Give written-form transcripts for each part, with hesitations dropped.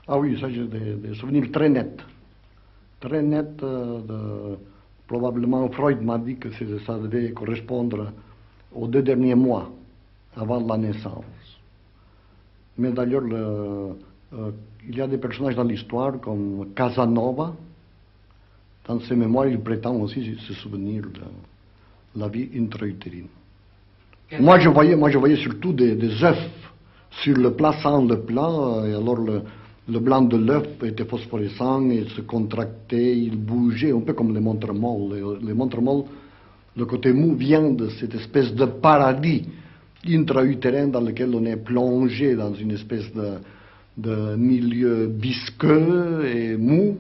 Ah oui, ça j'ai des souvenirs très nets. Très nets. Probablement Freud m'a dit que ça devait correspondre aux 2 derniers mois avant la naissance. Mais d'ailleurs, il y a des personnages dans l'histoire comme Casanova. Dans ses mémoires, il prétend aussi se souvenir de la vie intra-utérine. Moi, je voyais surtout des œufs sur le plat sans le plat, et alors le blanc de l'œuf était phosphorescent, il se contractait, il bougeait, un peu comme les montres molles. Les montres molles, le côté mou vient de cette espèce de paradis intra-utérin dans lequel on est plongé dans une espèce de milieu visqueux et mou,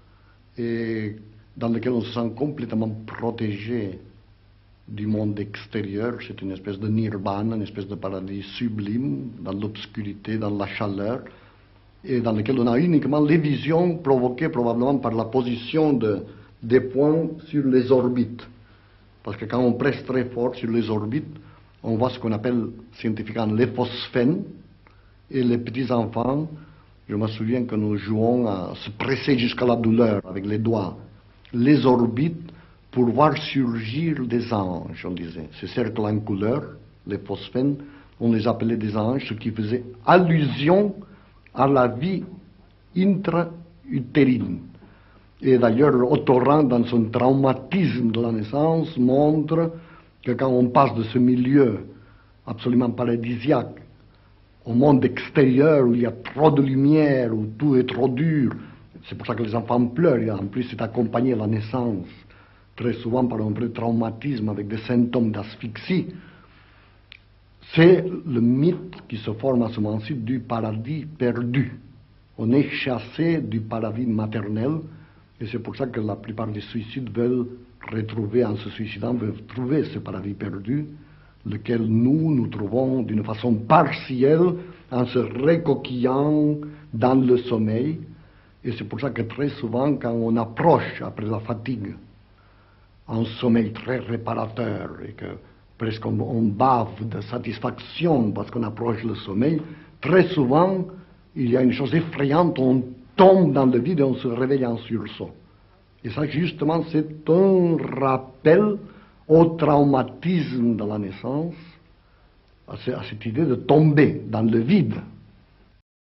et dans lequel on se sent complètement protégé du monde extérieur. C'est une espèce de nirvana, une espèce de paradis sublime, dans l'obscurité, dans la chaleur, et dans lequel on a uniquement les visions provoquées probablement par la position des points sur les orbites. Parce que quand on presse très fort sur les orbites, on voit ce qu'on appelle scientifiquement les phosphènes, et les petits-enfants, je me souviens que nous jouons à se presser jusqu'à la douleur avec les doigts, les orbites, pour voir surgir des anges, on disait. Ces cercles en couleur, les phosphènes, on les appelait des anges, ce qui faisait allusion à la vie intra-utérine. Et d'ailleurs, Otto dans son traumatisme de la naissance, montre que quand on passe de ce milieu absolument paradisiaque au monde extérieur où il y a trop de lumière, où tout est trop dur, c'est pour ça que les enfants pleurent, et en plus c'est accompagné à la naissance très souvent par un vrai traumatisme avec des symptômes d'asphyxie. C'est le mythe qui se forme à ce moment-ci du paradis perdu. On est chassé du paradis maternel, et c'est pour ça que la plupart des suicides veulent retrouver, en se suicidant, veulent trouver ce paradis perdu, lequel nous trouvons d'une façon partielle en se recoquillant dans le sommeil. Et c'est pour ça que très souvent, quand on approche après la fatigue, un sommeil très réparateur, et que presque on bave de satisfaction parce qu'on approche le sommeil, très souvent, il y a une chose effrayante, on tombe dans le vide et on se réveille en sursaut. Et ça, justement, c'est un rappel au traumatisme de la naissance, à cette idée de tomber dans le vide.